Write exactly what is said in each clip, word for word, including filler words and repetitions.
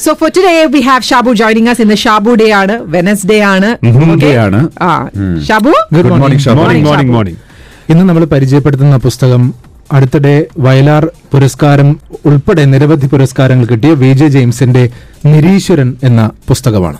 So for today we have Shabu joining us in the Shabu day aanu Wednesday aanu day aanu ah Shabu good morning Shabu morning morning morning ഇന്ന് നമ്മൾ പരിചയപ്പെടുത്തുന്ന പുസ്തകം അടുത്തിടെ വയലാർ പുരസ്കാരം ഉൾപ്പെടെ നിരവധി പുരസ്കാരങ്ങൾ കിട്ടിയ വി ജെ ജെയിംസിന്റെ നിരീശ്വരൻ എന്ന പുസ്തകമാണ്.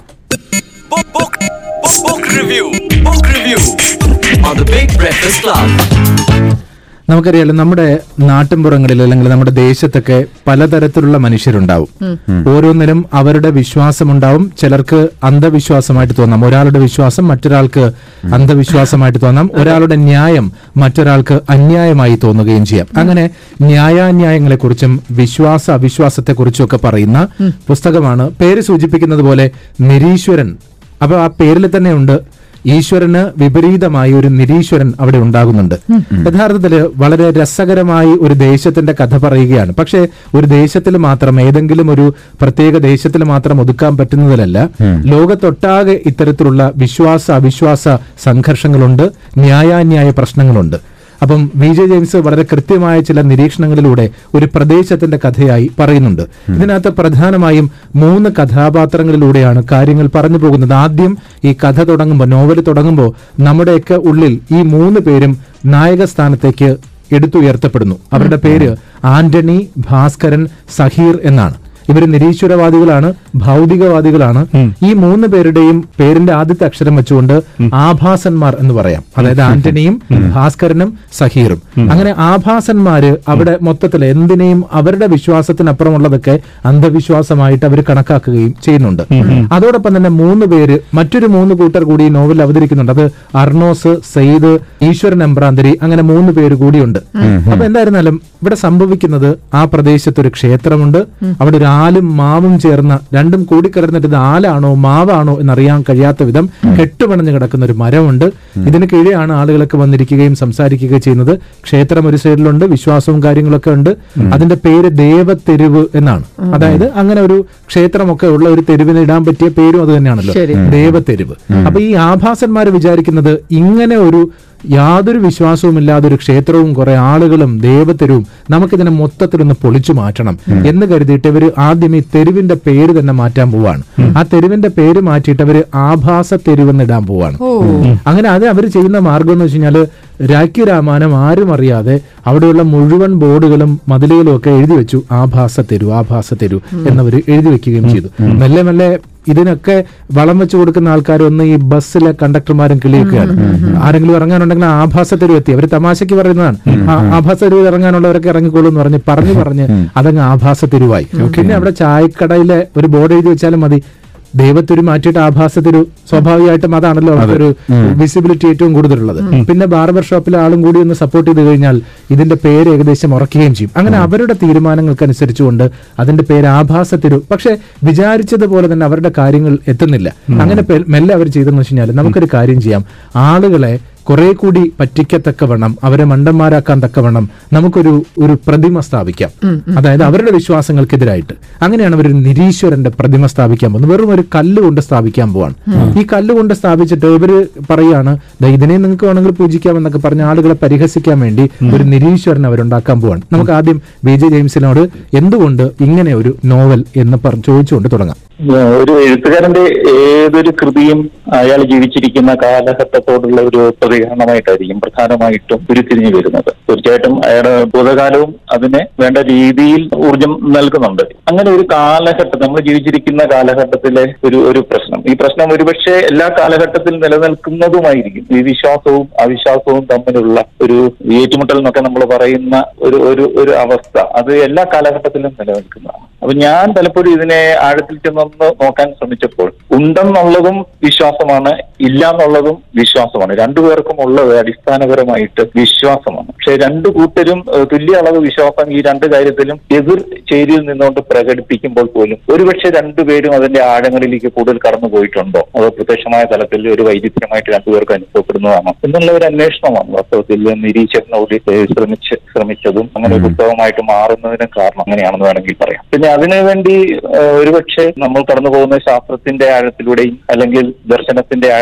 നമുക്കറിയാലോ, നമ്മുടെ നാട്ടിൻപുറങ്ങളിൽ അല്ലെങ്കിൽ നമ്മുടെ ദേശത്തൊക്കെ പലതരത്തിലുള്ള മനുഷ്യരുണ്ടാവും. ഓരോന്നിനും അവരുടെ വിശ്വാസമുണ്ടാവും. ചിലർക്ക് അന്ധവിശ്വാസമായിട്ട് തോന്നാം, ഒരാളുടെ വിശ്വാസം മറ്റൊരാൾക്ക് അന്ധവിശ്വാസമായിട്ട് തോന്നാം, ഒരാളുടെ ന്യായം മറ്റൊരാൾക്ക് അന്യായമായി തോന്നുകയും ചെയ്യാം. അങ്ങനെ ന്യായാന്യായങ്ങളെ കുറിച്ചും വിശ്വാസ അവിശ്വാസത്തെ കുറിച്ചും ഒക്കെ പറയുന്ന പുസ്തകമാണ് പേര് സൂചിപ്പിക്കുന്നത് പോലെ നിരീശ്വരൻ. അപ്പൊ ആ പേരിൽ തന്നെ ഉണ്ട് ഈശ്വരന് വിപരീതമായി ഒരു നിരീശ്വരൻ അവിടെ ഉണ്ടാകുന്നുണ്ട്. യഥാർത്ഥത്തില് വളരെ രസകരമായി ഒരു ദേശത്തിന്റെ കഥ പറയുകയാണ്. പക്ഷെ ഒരു ദേശത്തിൽ മാത്രം, ഏതെങ്കിലും ഒരു പ്രത്യേക ദേശത്തിൽ മാത്രം ഒതുക്കാൻ പറ്റുന്നതിലല്ല, ലോകത്തൊട്ടാകെ ഇത്തരത്തിലുള്ള വിശ്വാസ അവിശ്വാസ സംഘർഷങ്ങളുണ്ട്, ന്യായാന്യായ പ്രശ്നങ്ങളുണ്ട്. അപ്പം വി ജെ ജെയിംസ് വളരെ കൃത്യമായ ചില നിരീക്ഷണങ്ങളിലൂടെ ഒരു പ്രദേശത്തിന്റെ കഥയായി പറയുന്നുണ്ട്. ഇതിനകത്ത് പ്രധാനമായും മൂന്ന് കഥാപാത്രങ്ങളിലൂടെയാണ് കാര്യങ്ങൾ പറഞ്ഞു പോകുന്നത്. ആദ്യം ഈ കഥ തുടങ്ങുമ്പോൾ, നോവൽ തുടങ്ങുമ്പോൾ നമ്മുടെയൊക്കെ ഉള്ളിൽ ഈ മൂന്ന് പേരും നായക സ്ഥാനത്തേക്ക് എടുത്തുയർത്തപ്പെടുന്നു. അവരുടെ പേര് ആന്റണി, ഭാസ്കരൻ, സഹീർ എന്നാണ്. ഇവർ നിരീശ്വരവാദികളാണ്, ഭൗതികവാദികളാണ്. ഈ മൂന്ന് പേരുടെയും പേരിന്റെ ആദ്യത്തെ അക്ഷരം വെച്ചുകൊണ്ട് ആഭാസന്മാർ എന്ന് പറയാം. അതായത് ആന്റണിയും ഭാസ്കരനും സഹീറും. അങ്ങനെ ആഭാസന്മാര് അവിടെ മൊത്തത്തിൽ എന്തിനേയും അവരുടെ വിശ്വാസത്തിനപ്പുറമുള്ളതൊക്കെ അന്ധവിശ്വാസമായിട്ട് അവർ കണക്കാക്കുകയും ചെയ്യുന്നുണ്ട്. അതോടൊപ്പം തന്നെ മൂന്ന് പേര്, മറ്റൊരു മൂന്ന് കൂട്ടർ കൂടി നോവൽ അവതരിക്കുന്നുണ്ട്. അത് അർണോസ്, സെയ്ദ്, ഈശ്വരൻ എംബ്രാന്തരി, അങ്ങനെ മൂന്ന് പേര് കൂടിയുണ്ട്. അപ്പൊ എന്തായിരുന്നാലും ഇവിടെ സംഭവിക്കുന്നത്, ആ പ്രദേശത്ത് ഒരു ക്ഷേത്രമുണ്ട്. അവിടെ ഒരു ആലും മാവും ചേർന്ന, രണ്ടും കൂടിക്കലർന്നിട്ട് ഇത് ആലാണോ മാവാണോ എന്നറിയാൻ കഴിയാത്ത വിധം കെട്ടുപണഞ്ഞു കിടക്കുന്ന ഒരു മരമുണ്ട്. ഇതിന് കീഴെയാണ് ആളുകളൊക്കെ വന്നിരിക്കുകയും സംസാരിക്കുകയും ചെയ്യുന്നത്. ക്ഷേത്രം ഒരു സൈഡിലുണ്ട്, വിശ്വാസവും കാര്യങ്ങളൊക്കെ ഉണ്ട്. അതിന്റെ പേര് ദേവത്തെരുവ് എന്നാണ്. അതായത് അങ്ങനെ ഒരു ക്ഷേത്രമൊക്കെ ഉള്ള ഒരു തെരുവിന് ഇടാൻ പറ്റിയ പേരും അത് തന്നെയാണല്ലോ, ദേവത്തെരുവ്. അപ്പൊ ഈ ആഭാസന്മാര് വിചാരിക്കുന്നത് ഇങ്ങനെ ഒരു യാതൊരു വിശ്വാസവും ഇല്ലാതെ ഒരു ക്ഷേത്രവും കുറെ ആളുകളും ദേവത്തെരുവും, നമുക്കിതിനെ മൊത്തത്തിലൊന്ന് പൊളിച്ചു മാറ്റണം എന്ന് കരുതിയിട്ട് ഇവര് ആദ്യം ഈ തെരുവിന്റെ പേര് തന്നെ മാറ്റാൻ പോവാണ്. ആ തെരുവിന്റെ പേര് മാറ്റിയിട്ട് അവര് ആഭാസ തെരുവെന്ന് ഇടാൻ പോവാണ്. അങ്ങനെ അത് അവർ ചെയ്യുന്ന മാർഗം എന്ന് വെച്ച് കഴിഞ്ഞാല് രാഖ്യരാമാനം ആരും അറിയാതെ അവിടെയുള്ള മുഴുവൻ ബോർഡുകളും മതിലുകളും ഒക്കെ എഴുതി വെച്ചു, ആഭാസ തെരു ആഭാസ തെരു എന്നവർ എഴുതി വെക്കുകയും ചെയ്തു. മെല്ലെ മെല്ലെ ഇതിനൊക്കെ വളം വെച്ചു കൊടുക്കുന്ന ആൾക്കാർ ഒന്ന് ഈ ബസ്സിലെ കണ്ടക്ടർമാരും കിളിയൊക്കെയാണ്. ആരെങ്കിലും ഇറങ്ങാനുണ്ടെങ്കിൽ ആഭാസ തെരുവ് എത്തി, അവർ തമാശയ്ക്ക് പറയുന്നതാണ്, ആഭാസ തെരുവ് ഇറങ്ങാനുള്ളവരൊക്കെ ഇറങ്ങിക്കോളൂ എന്ന് പറഞ്ഞ് പറഞ്ഞു പറഞ്ഞ് അതങ്ങ് ആഭാസ തെരുവായി. പിന്നെ അവിടെ ചായക്കടയിലെ ഒരു ബോർഡ് എഴുതി വെച്ചാലും മതി, ദൈവത്തൊരു മാറ്റിയിട്ട് ആഭാസത്തൊരു, സ്വാഭാവികമായിട്ടും അതാണല്ലോ അവർക്കൊരു വിസിബിലിറ്റി ഏറ്റവും കൂടുതലുള്ളത്. പിന്നെ ബാർബർ ഷോപ്പിലെ ആളും കൂടി ഒന്ന് സപ്പോർട്ട് ചെയ്ത് കഴിഞ്ഞാൽ ഇതിന്റെ പേര് ഏകദേശം ഉറക്കുകയും ചെയ്യും. അങ്ങനെ അവരുടെ തീരുമാനങ്ങൾക്കനുസരിച്ചുകൊണ്ട് അതിന്റെ പേര് ആഭാസത്തിരു. പക്ഷെ വിചാരിച്ചതുപോലെ തന്നെ അവരുടെ കാര്യങ്ങൾ എത്തുന്നില്ല. അങ്ങനെ മെല്ലെ അവർ ചെയ്തെന്ന് വെച്ച് കഴിഞ്ഞാൽ നമുക്കൊരു കാര്യം ചെയ്യാം, ആളുകളെ കുറെ കൂടി പറ്റിക്കത്തക്കവണ്ണം, അവരെ മണ്ടന്മാരാക്കാൻ തക്കവണ്ണം നമുക്കൊരു ഒരു പ്രതിമ സ്ഥാപിക്കാം. അതായത് അവരുടെ വിശ്വാസങ്ങൾക്കെതിരായിട്ട്. അങ്ങനെയാണ് അവർ നിരീശ്വരന്റെ പ്രതിമ സ്ഥാപിക്കാൻ പോകുന്നത്. വെറും ഒരു കല്ല് കൊണ്ട് സ്ഥാപിക്കാൻ പോവാണ്. ഈ കല്ല് കൊണ്ട് സ്ഥാപിച്ചിട്ട് ഇവര് പറയാണ്, ഇതിനെ നിങ്ങൾക്ക് വേണമെങ്കിൽ പൂജിക്കാമെന്നൊക്കെ പറഞ്ഞ ആളുകളെ പരിഹസിക്കാൻ വേണ്ടി ഒരു നിരീശ്വരൻ അവരുണ്ടാക്കാൻ പോവാണ്. നമുക്ക് ആദ്യം വി ജെ ജെയിംസിനോട് എന്തുകൊണ്ട് ഇങ്ങനെ ഒരു നോവൽ എന്ന് ചോദിച്ചുകൊണ്ട് തുടങ്ങാം. ഒരു എഴുത്തുകാരന്റെ ഏതൊരു കൃതിയും അയാൾ ജീവിച്ചിരിക്കുന്ന കാലഘട്ടത്തോടുള്ള ഒരു പ്രതികരണമായിട്ടായിരിക്കും പ്രധാനമായിട്ടും ഉരുത്തിരിഞ്ഞു വരുന്നത്. തീർച്ചയായിട്ടും അയാളുടെ ഭൂതകാലവും അതിന് വേണ്ട രീതിയിൽ ഊർജം നൽകുന്നുണ്ട്. അങ്ങനെ ഒരു കാലഘട്ടം, നമ്മൾ ജീവിച്ചിരിക്കുന്ന കാലഘട്ടത്തിലെ ഒരു ഒരു പ്രശ്നം, ഈ പ്രശ്നം ഒരുപക്ഷെ എല്ലാ കാലഘട്ടത്തിൽ നിലനിൽക്കുന്നതുമായിരിക്കും. ഈ വിശ്വാസവും അവിശ്വാസവും തമ്മിലുള്ള ഒരു ഏറ്റുമുട്ടൽ എന്നൊക്കെ നമ്മൾ പറയുന്ന ഒരു ഒരു ഒരു അവസ്ഥ, അത് എല്ലാ കാലഘട്ടത്തിലും നിലനിൽക്കുന്നതാണ്. അപ്പൊ ഞാൻ പലപ്പോഴും ഇതിനെ ആഴത്തിൽ ചെന്നൊന്ന് നോക്കാൻ ശ്രമിച്ചപ്പോൾ, ഉണ്ടെന്നുള്ളതും വിശ്വാസമാണ്, ഇല്ല എന്നുള്ളതും വിശ്വാസമാണ്. രണ്ടുപേർക്കും ഉള്ളത് അടിസ്ഥാനപരമായിട്ട് വിശ്വാസമാണ്. പക്ഷെ രണ്ടു കൂട്ടരും തുല്യ അളവ് വിശ്വാസം ഈ രണ്ട് കാര്യത്തിലും എതിർ ചേരിയിൽ നിന്നുകൊണ്ട് പ്രകടിപ്പിക്കുമ്പോൾ പോലും ഒരുപക്ഷെ രണ്ടുപേരും അതിന്റെ ആഴങ്ങളിലേക്ക് കൂടുതൽ കടന്നു പോയിട്ടുണ്ടോ, അതോ പ്രത്യക്ഷമായ തലത്തിൽ ഒരു വൈരുദ്ധ്യമായിട്ട് രണ്ടുപേർക്ക് അനുഭവപ്പെടുന്നതാണോ എന്നുള്ള ഒരു അന്വേഷണമാണ് വാസ്തവത്തിൽ നിരീക്ഷകനോട് ശ്രമിച്ച് ശ്രമിച്ചതും അങ്ങനെ ഒരു പുസ്തകമായിട്ട് മാറുന്നതിന് കാരണം അങ്ങനെയാണെന്ന് വേണമെങ്കിൽ പറയാം. പിന്നെ അതിനുവേണ്ടി ഒരുപക്ഷെ നമ്മൾ കടന്നു പോകുന്ന ശാസ്ത്രത്തിന്റെ ആഴത്തിലൂടെയും അല്ലെങ്കിൽ ദർശനത്തിന്റെ ആഴ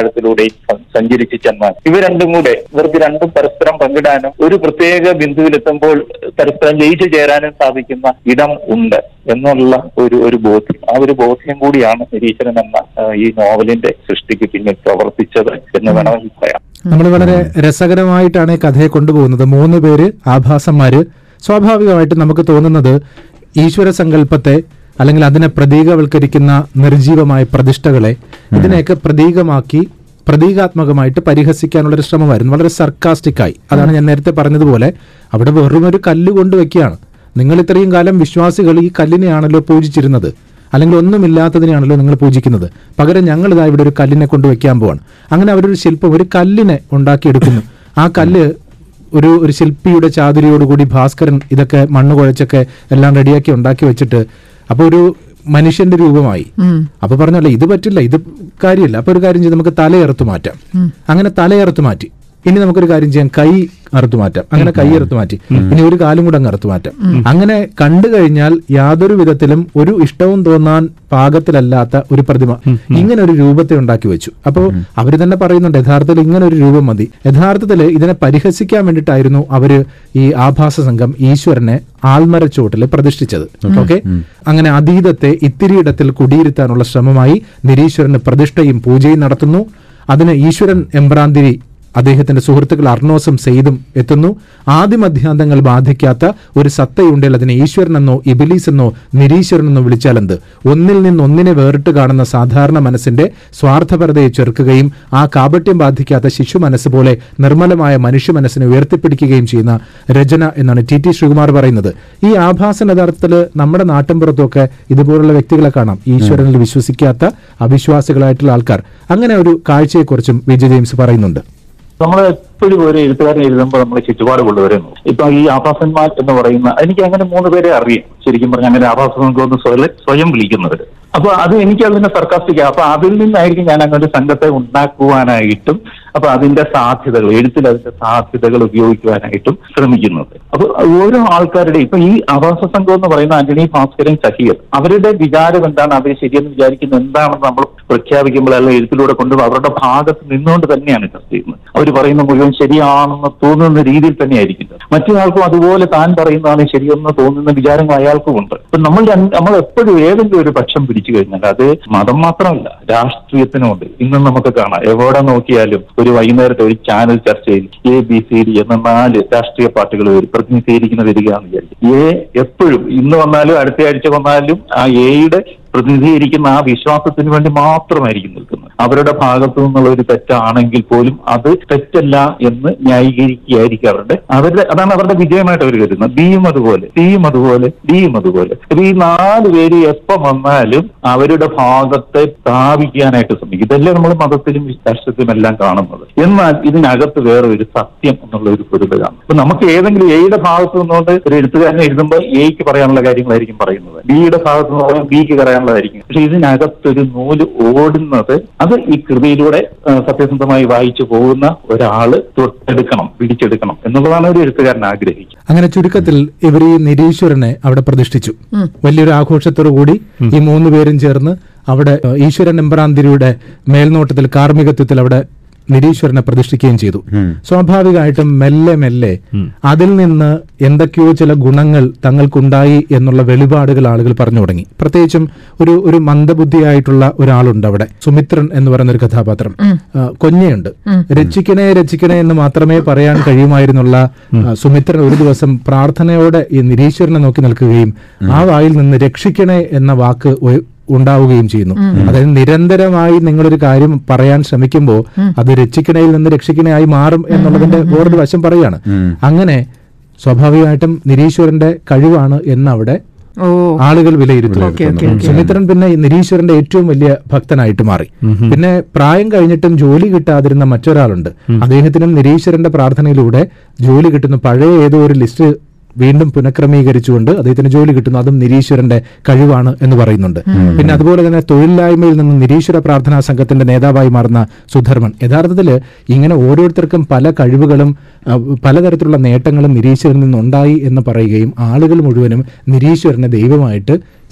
ആഴത്തിലൂടെയും സഞ്ചരിച്ച് ചെന്നാൽ ഇവ രണ്ടും കൂടെ ഇവർക്ക് രണ്ടും പരസ്പരം പങ്കിടാനും ഒരു പ്രത്യേക ബിന്ദുവിലെത്തുമ്പോൾ പരസ്പരം ലയിച്ചു ചേരാനും സാധിക്കുന്ന ഇടം ഉണ്ട് എന്നുള്ള ഒരു ഒരു ബോധ്യം, ആ ഒരു ബോധ്യം കൂടിയാണ് നിരീശ്വരൻ എന്ന ഈ നോവലിന്റെ സൃഷ്ടിക്ക് പിന്നിൽ പ്രവർത്തിച്ചത് എന്ന് വേണമെങ്കിൽ പറയാം. നമ്മൾ വളരെ രസകരമായിട്ടാണ് ഈ കഥയെ കൊണ്ടുപോകുന്നത്. മൂന്ന് പേര് ആഭാസന്മാര്. സ്വാഭാവികമായിട്ട് നമുക്ക് തോന്നുന്നത് ഈശ്വര സങ്കല്പത്തെ അല്ലെങ്കിൽ അതിനെ പ്രതീകവൽക്കരിക്കുന്ന നിർജീവമായ പ്രതിഷ്ഠകളെ ഇതിനെയൊക്കെ പ്രതീകമാക്കി പ്രതീകാത്മകമായിട്ട് പരിഹസിക്കാനുള്ളൊരു ശ്രമമായിരുന്നു, വളരെ സർക്കാസ്റ്റിക്കായി. അതാണ് ഞാൻ നേരത്തെ പറഞ്ഞതുപോലെ അവിടെ വെറും ഒരു കല്ല് കൊണ്ടുവയ്ക്കുകയാണ്. നിങ്ങൾ ഇത്രയും കാലം വിശ്വാസികൾ ഈ കല്ലിനെയാണല്ലോ പൂജിച്ചിരുന്നത്, അല്ലെങ്കിൽ ഒന്നുമില്ലാത്തതിനെയാണല്ലോ നിങ്ങൾ പൂജിക്കുന്നത്, പകരം ഞങ്ങൾ ഇതാ ഇവിടെ ഒരു കല്ലിനെ കൊണ്ടുവയ്ക്കാൻ പോവാണ്. അങ്ങനെ അവരൊരു ശില്പം, ഒരു കല്ലിനെ ഉണ്ടാക്കിയെടുക്കുന്നു. ആ കല്ല് ഒരു ഒരു ശില്പിയുടെ ചാതുരിയോടുകൂടി ഭാസ്കരൻ ഇതൊക്കെ മണ്ണ് കുഴച്ചൊക്കെ എല്ലാം റെഡിയാക്കി ഉണ്ടാക്കി വെച്ചിട്ട് അപ്പൊ ഒരു മനുഷ്യന്റെ രൂപമായി. അപ്പൊ പറഞ്ഞല്ലേ ഇത് പറ്റില്ല, ഇത് കാര്യമില്ല. അപ്പൊ ഒരു കാര്യം ചെയ്ത് നമുക്ക് തലയറുത്തു മാറ്റാം. അങ്ങനെ തലയറുത്തു മാറ്റി. ഇനി നമുക്കൊരു കാര്യം ചെയ്യാം, കൈ അറുത്തു മാറ്റാം. അങ്ങനെ കൈ അറുത്തു മാറ്റി. ഇനി ഒരു കാലും കൂടെ അങ്ങ് അറുത്തു മാറ്റാം. അങ്ങനെ കണ്ടു കഴിഞ്ഞാൽ യാതൊരു വിധത്തിലും ഒരു ഇഷ്ടവും തോന്നാൻ പാകത്തിലല്ലാത്ത ഒരു പ്രതിമ, ഇങ്ങനെ ഒരു രൂപത്തെ ഉണ്ടാക്കി വെച്ചു. അപ്പോൾ അവര് തന്നെ പറയുന്നുണ്ട് യഥാർത്ഥത്തിൽ ഇങ്ങനെ ഒരു രൂപം മതി. യഥാർത്ഥത്തിൽ ഇതിനെ പരിഹസിക്കാൻ വേണ്ടിയിട്ടായിരുന്നു അവര് ഈ ആഭാസ സംഘം ഈശ്വരനെ ആൽമരച്ചോട്ടിൽ പ്രതിഷ്ഠിച്ചത്. ഓക്കെ, അങ്ങനെ അതീതത്തെ ഇത്തിരിയിടത്തിൽ കുടിയിരുത്താനുള്ള ശ്രമമായി നിരീശ്വരന് പ്രതിഷ്ഠയും പൂജയും നടത്തുന്നു. അതിന് ഈശ്വരൻ എമ്പ്രാന്തിരി അദ്ദേഹത്തിന്റെ സുഹൃത്തുക്കൾ അർണോസും സെയ്തും എത്തുന്നു. ആദിമധ്യാന്തങ്ങൾ ബാധിക്കാത്ത ഒരു സത്തയുണ്ടെങ്കിൽ അതിനെ ഈശ്വരനെന്നോ ഇബിലീസ് എന്നോ നിരീശ്വരനെന്നോ വിളിച്ചാലെന്ത്? ഒന്നിൽ നിന്ന് ഒന്നിനെ വേറിട്ട് കാണുന്ന സാധാരണ മനസ്സിന്റെ സ്വാർത്ഥപരതയെ ചെറുക്കുകയും ആ കാപട്യം ബാധിക്കാത്ത ശിശു മനസ്സ് പോലെ നിർമ്മലമായ മനുഷ്യ മനസ്സിനെ ഉയർത്തിപ്പിടിക്കുകയും ചെയ്യുന്ന രചന എന്നാണ് ടി ടി ശ്രീകുമാർ പറയുന്നത്. ഈ ആഭാസൻ യഥാർത്ഥത്തിൽ നമ്മുടെ നാട്ടിൻപുറത്തൊക്കെ ഇതുപോലുള്ള വ്യക്തികളെ കാണാം, ഈശ്വരനിൽ വിശ്വസിക്കാത്ത അവിശ്വാസികളായിട്ടുള്ള ആൾക്കാർ. അങ്ങനെ ഒരു കാഴ്ചയെക്കുറിച്ചും വിജയ് ജെയിംസ് പറയുന്നുണ്ട്. നമ്മൾ എപ്പോഴും ഒരു എഴുത്തുകാരൻ എഴുതുമ്പോൾ നമ്മൾ ചുറ്റുപാട് കൊണ്ടുവരുന്നു. ഇപ്പൊ ഈ ആഭാസന്മാർ എന്ന് പറയുന്ന, എനിക്ക് അങ്ങനെ മൂന്ന് പേരെ അറിയാം ശരിക്കും പറഞ്ഞാൽ, അങ്ങനെ ആഭാസമെന്ന് സ്വയം സ്വയം വിളിക്കുന്നവര്. അപ്പൊ അത് എനിക്ക് അതിനെ സർക്കാസ്റ്റിക്ക. അപ്പൊ അതിൽ നിന്നായിരിക്കും ഞാൻ അങ്ങനെ ഒരു സംഘത്തെ ഉണ്ടാക്കുവാനായിട്ടും അപ്പൊ അതിന്റെ സാധ്യതകൾ, എഴുത്തിൽ അതിന്റെ സാധ്യതകൾ ഉപയോഗിക്കുവാനായിട്ടും ശ്രമിക്കുന്നത്. അപ്പൊ ഓരോ ആൾക്കാരുടെ ഇപ്പൊ ഈ ആഭാസ സംഘം എന്ന് പറയുന്ന ആന്റണി, ഭാസ്കരൻ, ഷഹീർ, അവരുടെ വിചാരം എന്താണ്, അവർ ശരിയെന്ന് വിചാരിക്കുന്നത് എന്താണെന്ന് നമ്മൾ പ്രഖ്യാപിക്കുമ്പോൾ അല്ല എഴുത്തിലൂടെ കൊണ്ടുപോകും അവരുടെ ഭാഗത്ത് നിന്നുകൊണ്ട് തന്നെയാണ് ചർച്ച ചെയ്യുന്നത്. അവർ പറയുന്ന മുഴുവൻ ശരിയാണെന്ന് തോന്നുന്ന രീതിയിൽ തന്നെയായിരിക്കും. മറ്റൊരാൾക്കും അതുപോലെ താൻ പറയുന്നതാണ് ശരിയെന്ന് തോന്നുന്ന വിചാരങ്ങൾ അയാൾക്കും ഉണ്ട്. അപ്പൊ നമ്മൾ നമ്മൾ എപ്പോഴും ഏതെങ്കിലും ഒരു പക്ഷം പിടിച്ചു കഴിഞ്ഞാൽ അത് മതം മാത്രമല്ല, രാഷ്ട്രീയത്തിനുമുണ്ട്. ഇന്നും നമുക്ക് കാണാം, എവിടെ നോക്കിയാലും ഒരു വൈകുന്നേരത്തെ ഒരു ചാനൽ ചർച്ചയിൽ എ ബി സി ഡി എന്ന നാല് രാഷ്ട്രീയ പാർട്ടികൾ പ്രതിനിധീകരിക്കുന്ന വരികയാണെന്ന് വിചാരിക്കും. എ എപ്പോഴും ഇന്ന് വന്നാലും അടുത്ത ആഴ്ച വന്നാലും ആ എയുടെ പ്രതിനിധീകരിക്കുന്ന ആ വിശ്വാസത്തിന് വേണ്ടി മാത്രമായിരിക്കും നിൽക്കുന്നത്. അവരുടെ ഭാഗത്തു നിന്നുള്ള ഒരു തെറ്റാണെങ്കിൽ പോലും അത് തെറ്റല്ല എന്ന് ന്യായീകരിക്കുകയായിരിക്കും അവരുടെ അവരുടെ അതാണ് അവരുടെ വിജയമായിട്ട് അവർ കരുതുന്നത്. ബിയും അതുപോലെ, സിയും അതുപോലെ, ഡിയും അതുപോലെ. ഈ നാല് പേര് എപ്പം വന്നാലും അവരുടെ ഭാഗത്തെ സ്ഥാപിക്കാനായിട്ട് ശ്രമിക്കും. ഇതല്ലേ നമ്മൾ മതത്തിലും രാഷ്ട്രത്തിലും എല്ലാം കാണുന്നത്. എന്നാൽ ഇതിനകത്ത് വേറെ ഒരു സത്യം എന്നുള്ള ഒരു പൊരുത് കാണും. അപ്പൊ നമുക്ക് ഏതെങ്കിലും എയുടെ ഭാഗത്ത് നിന്നുകൊണ്ട് ഒരു എഴുത്തുകാരനെ എഴുതുമ്പോൾ എയ്ക്ക് പറയാനുള്ള കാര്യങ്ങളായിരിക്കും പറയുന്നത്, ബിയുടെ ഭാഗത്ത് നിന്ന് ബിക്ക് പറയാൻ ായിരിക്കും. പക്ഷെ ഇതിനകത്തൊരു നൂല് ഓടുന്നത് അത് ഈ കൃതിയിലൂടെ സത്യസന്ധമായി വായിച്ചു പോകുന്ന ഒരാള് തൊട്ടെടുക്കണം, പിടിച്ചെടുക്കണം എന്നുള്ളതാണ് ഒരു എഴുത്തുകാരൻ ആഗ്രഹിക്കുന്നത്. അങ്ങനെ ചുരുക്കത്തിൽ ഇവർ ഈ നിരീശ്വരനെ അവിടെ പ്രതിഷ്ഠിച്ചു. വലിയൊരു ആഘോഷത്തോടു കൂടി ഈ മൂന്ന് പേരും ചേർന്ന് അവിടെ ഈശ്വരൻ എമ്പ്രാന്തിരിയുടെ മേൽനോട്ടത്തിൽ കാർമ്മികത്വത്തിൽ അവിടെ നിരീശ്വരനെ പ്രതിഷ്ഠിക്കുകയും ചെയ്തു. സ്വാഭാവികമായിട്ടും മെല്ലെ മെല്ലെ അതിൽ നിന്ന് എന്തൊക്കെയോ ചില ഗുണങ്ങൾ തങ്ങൾക്കുണ്ടായി എന്നുള്ള വെളിപാടുകൾ ആളുകൾ പറഞ്ഞു തുടങ്ങി. പ്രത്യേകിച്ചും ഒരു ഒരു മന്ദബുദ്ധിയായിട്ടുള്ള ഒരാളുണ്ട് അവിടെ, സുമിത്രൻ എന്ന് പറയുന്ന ഒരു കഥാപാത്രം. കൊഞ്ഞയുണ്ട്. രക്ഷിക്കണേ രക്ഷിക്കണേ എന്ന് മാത്രമേ പറയാൻ കഴിയുമായിരുന്നുള്ള സുമിത്രൻ ഒരു ദിവസം പ്രാർത്ഥനയോടെ ഈ നിരീശ്വരനെ നോക്കി നിൽക്കുകയും ആ വായിൽ നിന്ന് രക്ഷിക്കണേ എന്ന വാക്ക് ഉണ്ടാവുകയും ചെയ്യുന്നു. അതായത് നിരന്തരമായി നിങ്ങളൊരു കാര്യം പറയാൻ ശ്രമിക്കുമ്പോൾ അത് രക്ഷിക്കണയിൽ നിന്ന് രക്ഷിക്കണയായി മാറും എന്നുള്ളതിന്റെ വേറൊരു വശം പറയാണ്. അങ്ങനെ സ്വാഭാവികമായിട്ടും നിരീശ്വരന്റെ കഴിവാണ് എന്നവിടെ ആളുകൾ വിലയിരുത്തുന്നു. സുമിത്രൻ പിന്നെ നിരീശ്വരന്റെ ഏറ്റവും വലിയ ഭക്തനായിട്ട് മാറി. പിന്നെ പ്രായം കഴിഞ്ഞിട്ടും ജോലി കിട്ടാതിരുന്ന മറ്റൊരാളുണ്ട്. അദ്ദേഹത്തിനും നിരീശ്വരന്റെ പ്രാർത്ഥനയിലൂടെ ജോലി കിട്ടുന്നു. പഴയ ഏതോ ഒരു ലിസ്റ്റ് വീണ്ടും പുനഃക്രമീകരിച്ചുകൊണ്ട് അദ്ദേഹത്തിന് ജോലി കിട്ടുന്നു. അതും നിരീശ്വരന്റെ കഴിവാണ് എന്ന് പറയുന്നുണ്ട്. പിന്നെ അതുപോലെ തന്നെ തൊഴിലില്ലായ്മയിൽ നിന്ന് നിരീശ്വര പ്രാർത്ഥനാ സംഘത്തിന്റെ നേതാവായി മാറുന്ന സുധർമ്മൻ. യഥാർത്ഥത്തിൽ ഇങ്ങനെ ഓരോരുത്തർക്കും പല കഴിവുകളും പലതരത്തിലുള്ള നേട്ടങ്ങളും നിരീശ്വരനിൽ നിന്നുണ്ടായി എന്ന് പറയുകയും ആളുകൾ മുഴുവനും നിരീശ്വരനെ ദൈവമായിട്ട്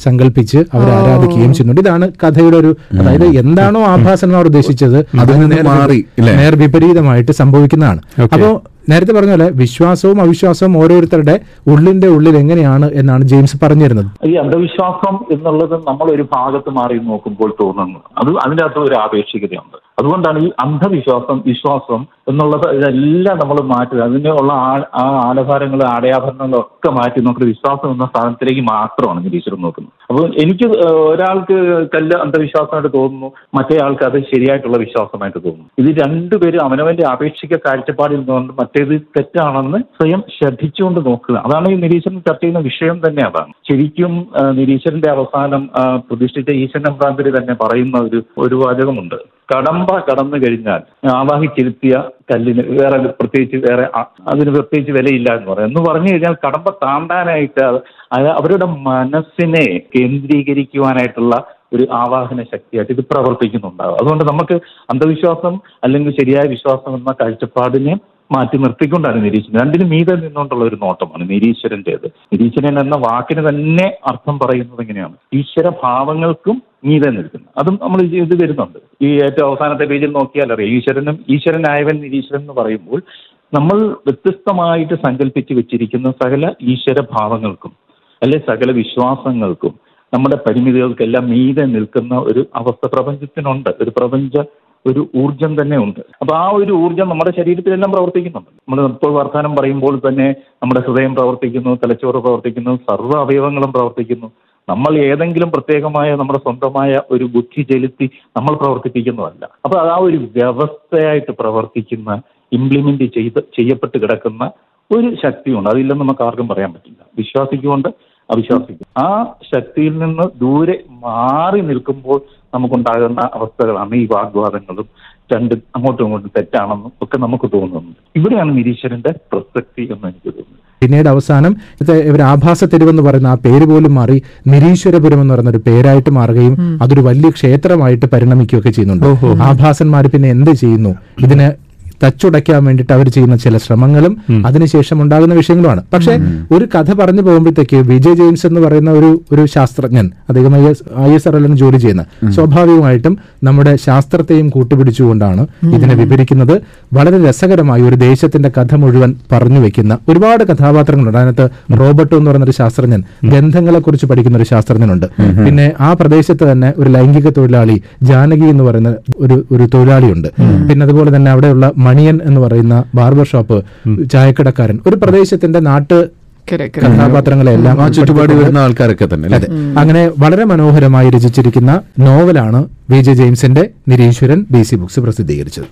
സങ്കല്പിച്ച് അവർ ആരാധിക്കുകയും ചെയ്യുന്നുണ്ട്. ഇതാണ് കഥയുടെ ഒരു, അതായത് എന്താണോ ആഭാസന്മാർ ഉദ്ദേശിച്ചത് അതിന് മാറി നേർ വിപരീതമായിട്ട് സംഭവിക്കുന്നതാണ്. അപ്പോ നേരത്തെ പറഞ്ഞ പോലെ വിശ്വാസവും അവിശ്വാസവും ഓരോരുത്തരുടെ ഉള്ളിന്റെ ഉള്ളിൽ എങ്ങനെയാണ് എന്നാണ് ജെയിംസ് പറഞ്ഞിരുന്നത്. ഈ അന്ധവിശ്വാസം എന്നുള്ളത് നമ്മൾ ഒരു ഭാഗത്ത് മാറി നോക്കുമ്പോൾ തോന്നുന്നു അത് അതിൻ്റെ അകത്ത് ഒരു ആപേക്ഷികതയുണ്ട്. അതുകൊണ്ടാണ് ഈ അന്ധവിശ്വാസം വിശ്വാസം എന്നുള്ളത് ഇതെല്ലാം നമ്മൾ മാറ്റുക, അതിനുള്ള ആ ആലഭാരങ്ങളും ആടയാഭരണങ്ങളും ഒക്കെ മാറ്റി നോക്കുന്ന വിശ്വാസം എന്ന സ്ഥാനത്തിലേക്ക് മാത്രമാണ് നിരീശ്വരൻ നോക്കുന്നത്. അപ്പോൾ എനിക്ക് ഒരാൾക്ക് കല്ല് അന്ധവിശ്വാസമായിട്ട് തോന്നുന്നു, മറ്റേ ആൾക്ക് അത് ശരിയായിട്ടുള്ള വിശ്വാസമായിട്ട് തോന്നുന്നു. ഇത് രണ്ടുപേരും അവനവന്റെ ആപേക്ഷിക കാഴ്ചപ്പാടിൽ നിന്നുകൊണ്ട് മറ്റേത് തെറ്റാണെന്ന് സ്വയം ശ്രദ്ധിച്ചുകൊണ്ട് നോക്കുക. അതാണ് ഈ നിരീശ്വരൻ ചർച്ച ചെയ്യുന്ന വിഷയം തന്നെ. അതാണ് ശരിക്കും നിരീശ്വരന്റെ അവസാനം പ്രതിഷ്ഠിച്ച ഈശ്വരൻ തന്നെ പറയുന്ന ഒരു ഒരു വാചകമുണ്ട്. കടമ്പ കടന്നു കഴിഞ്ഞാൽ ആവാഹിച്ചിരുത്തിയ കല്ലിന് വേറെ പ്രത്യേകിച്ച് വേറെ അതിന് പ്രത്യേകിച്ച് വിലയില്ല എന്ന് പറയും. എന്ന് പറഞ്ഞു കഴിഞ്ഞാൽ കടമ്പ താണ്ടാനായിട്ട് അവരുടെ മനസ്സിനെ കേന്ദ്രീകരിക്കുവാനായിട്ടുള്ള ഒരു ആവാഹന ശക്തിയായിട്ട് ഇത് പ്രവർത്തിക്കുന്നുണ്ടാകും. അതുകൊണ്ട് നമുക്ക് അന്ധവിശ്വാസം അല്ലെങ്കിൽ ശരിയായ വിശ്വാസം എന്ന കാഴ്ചപ്പാടിനെ മാറ്റി നിർത്തിക്കൊണ്ടാണ് നിരീശ്വരൻ. രണ്ടിനും മീതെ നിന്നുകൊണ്ടുള്ള ഒരു നോട്ടമാണ് നിരീശ്വരൻ്റേത്. നിരീശ്വരൻ എന്ന വാക്കിന് തന്നെ അർത്ഥം പറയുന്നത് എങ്ങനെയാണ്? ഈശ്വര ഭാവങ്ങൾക്കും മീതെ നിൽക്കുന്നു. അതും നമ്മൾ ഇത് വരുന്നുണ്ട്. ഈ ഏറ്റവും അവസാനത്തെ പേജിൽ നോക്കിയാൽ അറിയാം, ഈശ്വരനും ഈശ്വരനായവൻ നിരീശ്വരൻ എന്ന് പറയുമ്പോൾ നമ്മൾ വ്യത്യസ്തമായിട്ട് സങ്കല്പിച്ച് വെച്ചിരിക്കുന്ന സകല ഈശ്വര ഭാവങ്ങൾക്കും അല്ലെ സകല വിശ്വാസങ്ങൾക്കും നമ്മുടെ പരിമിതികൾക്കെല്ലാം മീതെ നിൽക്കുന്ന ഒരു അവസ്ഥ പ്രപഞ്ചത്തിനുണ്ട്. ഒരു പ്രപഞ്ച ഒരു ഊർജം തന്നെ ഉണ്ട്. അപ്പൊ ആ ഒരു ഊർജം നമ്മുടെ ശരീരത്തിലെല്ലാം പ്രവർത്തിക്കുന്നുണ്ട്. നമ്മൾ ഇപ്പോൾ വർത്തമാനം പറയുമ്പോൾ തന്നെ നമ്മുടെ ഹൃദയം പ്രവർത്തിക്കുന്നു, തലച്ചോറ് പ്രവർത്തിക്കുന്നു, സർവ്വ അവയവങ്ങളും പ്രവർത്തിക്കുന്നു. നമ്മൾ ഏതെങ്കിലും പ്രത്യേകമായ നമ്മുടെ സ്വന്തമായ ഒരു ബുദ്ധി ചെലുത്തി നമ്മൾ പ്രവർത്തിപ്പിക്കുന്നതല്ല. അപ്പൊ ആ ഒരു വ്യവസ്ഥയായിട്ട് പ്രവർത്തിക്കുന്ന, ഇംപ്ലിമെന്റ് ചെയ്ത് ചെയ്യപ്പെട്ട് കിടക്കുന്ന ഒരു ശക്തിയുണ്ട്. അതില്ലെന്ന് നമുക്ക് ആർക്കും പറയാൻ പറ്റില്ല. വിശ്വാസിക്കുകൊണ്ട് അവിശ്വാസിക്കും. ആ ശക്തിയിൽ നിന്ന് ദൂരെ മാറി നിൽക്കുമ്പോൾ നമുക്കുണ്ടാകുന്ന അവസ്ഥകളാണ് ഈ വാഗ്വാദങ്ങളും രണ്ട് അങ്ങോട്ടും ഇങ്ങോട്ടും തെറ്റാണെന്നും ഒക്കെ നമുക്ക് തോന്നുന്നുണ്ട്. ഇവിടെയാണ് നിരീശ്വരന്റെ പ്രസക്തി എന്ന് എനിക്ക് തോന്നുന്നത്. പിന്നീട് അവസാനം ഇവർ ആഭാസ തെരുവെന്ന് പറയുന്ന ആ പേര് പോലും മാറി നിരീശ്വരപുരം എന്ന് പറയുന്ന ഒരു പേരായിട്ട് മാറുകയും അതൊരു വലിയ ക്ഷേത്രമായിട്ട് പരിണമിക്കുകയൊക്കെ ചെയ്യുന്നുണ്ട്. ആഭാസന്മാർ പിന്നെ എന്ത് ചെയ്യുന്നു? ഇതിന് തച്ചുടയ്ക്കാൻ വേണ്ടിയിട്ട് അവർ ചെയ്യുന്ന ചില ശ്രമങ്ങളും അതിനുശേഷം ഉണ്ടാകുന്ന വിഷയങ്ങളുമാണ്. പക്ഷെ ഒരു കഥ പറഞ്ഞു പോകുമ്പോഴത്തേക്ക് വിജയ് ജെയിംസ് എന്ന് പറയുന്ന ഒരു ഒരു ശാസ്ത്രജ്ഞൻ, അദ്ദേഹം I S I S R ജോലി ചെയ്യുന്ന, സ്വാഭാവികമായിട്ടും നമ്മുടെ ശാസ്ത്രത്തെയും കൂട്ടുപിടിച്ചുകൊണ്ടാണ് ഇതിനെ വിവരിക്കുന്നത്. വളരെ രസകരമായി ഒരു ദേശത്തിന്റെ കഥ മുഴുവൻ പറഞ്ഞു വെക്കുന്ന ഒരുപാട് കഥാപാത്രങ്ങളുണ്ട്. അതിനകത്ത് റോബർട്ടോ എന്ന് പറയുന്ന ഒരു ശാസ്ത്രജ്ഞൻ, ഗന്ധങ്ങളെ കുറിച്ച് പഠിക്കുന്ന ഒരു ശാസ്ത്രജ്ഞനുണ്ട്. പിന്നെ ആ പ്രദേശത്ത് തന്നെ ഒരു ലൈംഗിക തൊഴിലാളി ജാനകി എന്ന് പറയുന്ന ഒരു ഒരു തൊഴിലാളിയുണ്ട്. പിന്നെ അതുപോലെ തന്നെ അവിടെയുള്ള മണിയൻ എന്ന് പറയുന്ന ബാർബർ ഷോപ്പ് ചായക്കടക്കാരൻ, ഒരു പ്രദേശത്തിന്റെ നാട്ട് കഥാപാത്രങ്ങളെല്ലാം ചുറ്റുപാട് വരുന്ന ആൾക്കാരൊക്കെ തന്നെ. അങ്ങനെ വളരെ മനോഹരമായി രചിച്ചിരിക്കുന്ന നോവലാണ് വിജയ് ജെയിംസിന്റെ നിരീശ്വരൻ ബി സി ബുക്സ് പ്രസിദ്ധീകരിച്ചത്.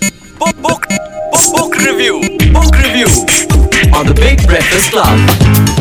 Book review. Book review on the Big Breakfast Club.